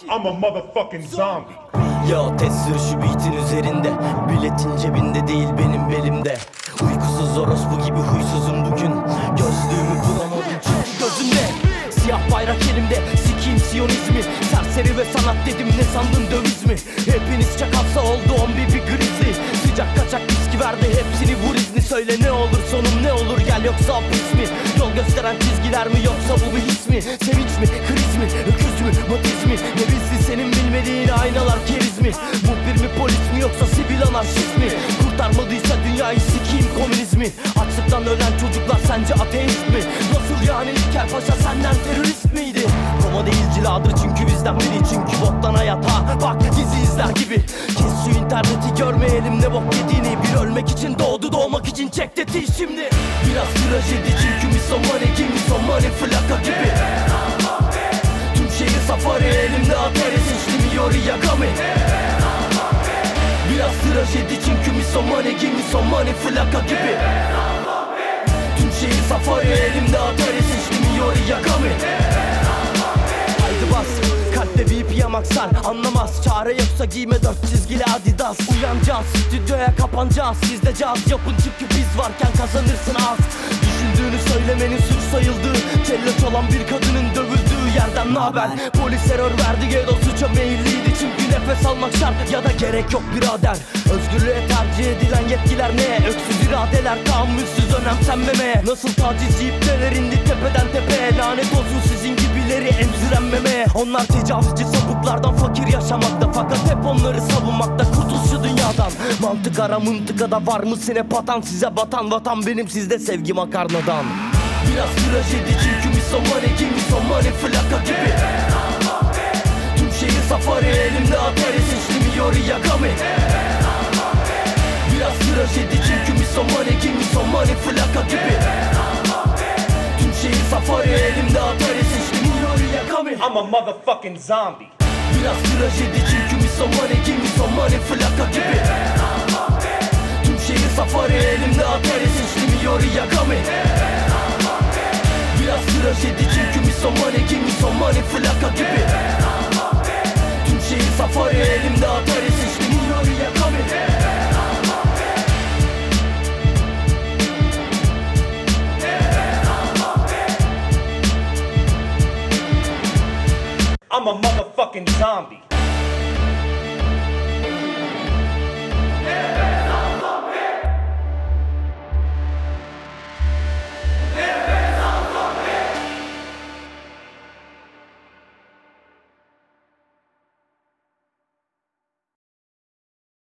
I'm a motherfucking zombie. Ya test sürüşü beatin üzerinde, biletin cebinde değil benim belimde. Uykusuz orospu gibi huysuzum bugün. Gözlüğümü bulamadım çünkü gözümde. Siyah bayrak elimde, sikiyim siyonizmi. Serseri ve sanat dedim, ne sandın döviz mi? Hepiniz çakalsa oldu 11 bir grizli. Sıcak kaçak viski verdi, hepsini vur izni. Söyle ne olur sonum ne olur, gel yoksa hapis mi? Yol gösteren çizgiler mi yoksa bu bir his mi? Sevinç mi, kriz mi, öküz mü, matiz mi? Ne bizli senin bilmediğin aynalar keriz mi? Muhbir mi, polis mi yoksa sivil anarşist mi? Kurtarmadıysa dünyayı sikiyim komünizmi. Açlıktan ölen çocuklar sence ateist mi? Nasıl yani İlker Paşa senden terörist miydi? Roma değil ciladır çünkü bizden biri. Çünkü boktan hayat ha bak dizi izler gibi. Kes şu interneti görme elimde bok yediğini. Bir ölmek için doğdu, doğmak için çek tetiği şimdi. Biraz trajedi çünkü misomani kim misomani flaka gibi. Tüm şehir safari elimde atari seçtim Yori Yagami. Biraz trajedi çünkü misomani kim misomani flaka gibi. Tüm şehir safari elimde atari seçtim Yori Yagami. Haydi bas kalpte VIP yamaksar anlamaz. Çare yoksa giyme 4 çizgili Adidas. Uyanacağız stüdyoya kapanacağız. Sizde caz yapın çünkü biz varken kazanırsın az. Düşündüğünü söylemenin suç sayıldığı, kelleç olan bir kadının dövüldüğü yerden naber? Polis error verdi Gedo suça meyilliydi. Çünkü nefes almak şart ya da gerek yok birader. Özgürlüğe tercih edilen yetkiler ne? Öksüz iradeler tahammülsüz önemsenmemeye. Nasıl tacizci ipneler indi tepeden tepeye. Lanet olsun sizin gibileri emzirenmemeye. Onlar tecavüzcü sapıklardan fakir yaşamakta. Fakat hep onları savunmakta, kurtul şu dünyadan. Mantık ara mıntıkada var mısın hep atan? Size batan vatan benim, sizde sevgi makarnadan. Biraz trajedi çünkü misomani kim misomani flaka gibi. Tüm şehir safari elimde atari seçtim Yori Yagami. Biraz trajedi çünkü misomani kim misomani flaka gibi. Tüm şehir safari elimde atari seçtim Yori Yagami. I'm a motherfucking zombie. Biraz trajedi çünkü misomani kim misomani flaka gibi. Tüm şehir safari elimde atari seçtim Yori Yagami. Biraz trajedi çünkü misomani kim misomani flaka gibi.